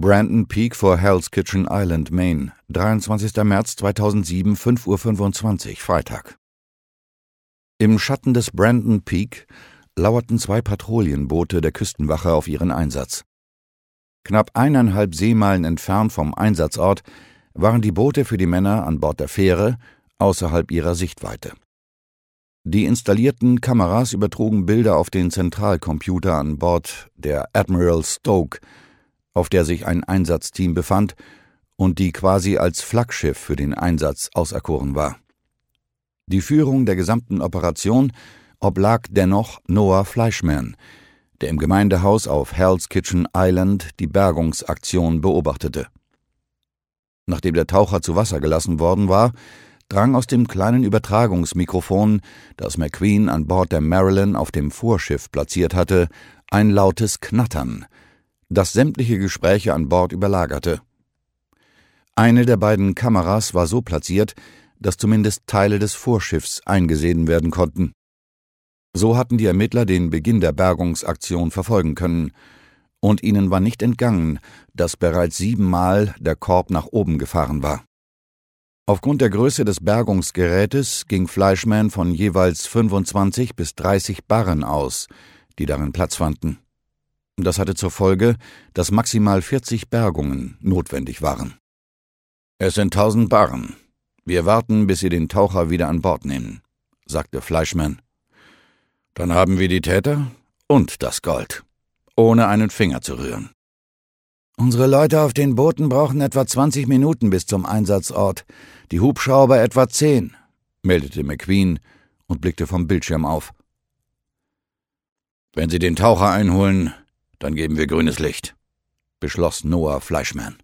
Brandon Peak vor Hell's Kitchen Island, Maine, 23. März 2007, 5:25 Uhr, Freitag. Im Schatten des Brandon Peak lauerten 2 Patrouillenboote der Küstenwache auf ihren Einsatz. Knapp 1,5 Seemeilen entfernt vom Einsatzort waren die Boote für die Männer an Bord der Fähre außerhalb ihrer Sichtweite. Die installierten Kameras übertrugen Bilder auf den Zentralcomputer an Bord der Admiral Stoke, auf der sich ein Einsatzteam befand und die quasi als Flaggschiff für den Einsatz auserkoren war. Die Führung der gesamten Operation oblag dennoch Noah Fleischman, der im Gemeindehaus auf Hell's Kitchen Island die Bergungsaktion beobachtete. Nachdem der Taucher zu Wasser gelassen worden war, drang aus dem kleinen Übertragungsmikrofon, das McQueen an Bord der Maryland auf dem Vorschiff platziert hatte, ein lautes Knattern, das sämtliche Gespräche an Bord überlagerte. Eine der beiden Kameras war so platziert, dass zumindest Teile des Vorschiffs eingesehen werden konnten. So hatten die Ermittler den Beginn der Bergungsaktion verfolgen können, und ihnen war nicht entgangen, dass bereits 7-mal der Korb nach oben gefahren war. Aufgrund der Größe des Bergungsgerätes ging Fleischman von jeweils 25 bis 30 Barren aus, die darin Platz fanden. Das hatte zur Folge, dass maximal 40 Bergungen notwendig waren. »Es sind 1000 Barren. Wir warten, bis Sie den Taucher wieder an Bord nehmen«, sagte Fleischman. »Dann haben wir die Täter und das Gold, ohne einen Finger zu rühren.« »Unsere Leute auf den Booten brauchen etwa 20 Minuten bis zum Einsatzort, die Hubschrauber etwa 10«, meldete McQueen und blickte vom Bildschirm auf. »Wenn Sie den Taucher einholen, dann geben wir grünes Licht«, beschloss Noah Fleischman.